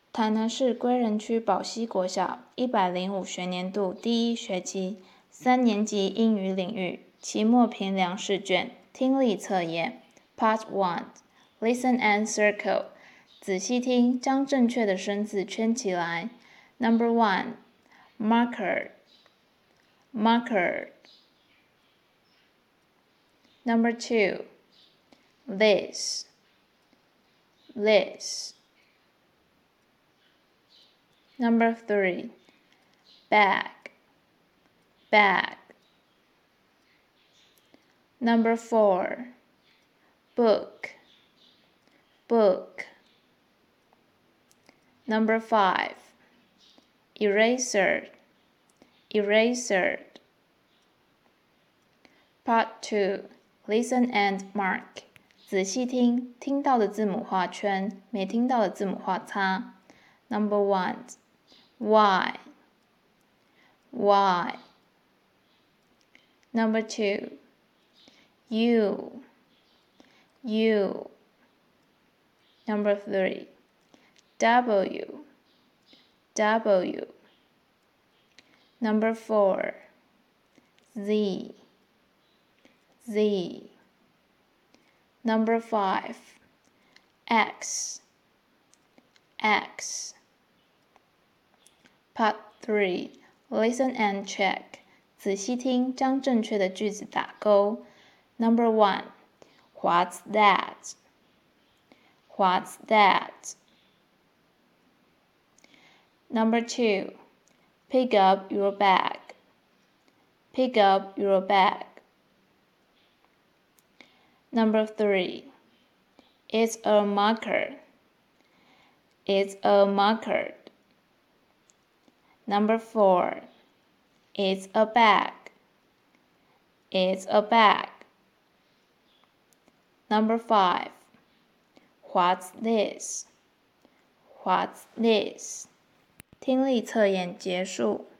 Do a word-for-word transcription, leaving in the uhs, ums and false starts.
台南市归仁区宝溪国小一百零五学年度第一学期三年级英语领域期末评量试卷听力测验 Part one Listen and Circle 仔细听，将正确的生字圈起来。Number one Marker Marker Number two This This Number three Bag Bag Number four Book Book Number five Eraser Eraser Part two Listen and mark 仔细听，听到的字母画圈，没听到的字母画叉。Number one Why Why Number two You You Number three W W Number four Z Z Number five X X Part three Listen and check 仔细听，将正确的句子打勾。Number one What's that? What's that? Number two Pick up your bag. Pick up your bag. Number three It's a marker. It's a marker. Number four It's a bag. It's a bag. Number five What's this? What's this? 听力测验结束。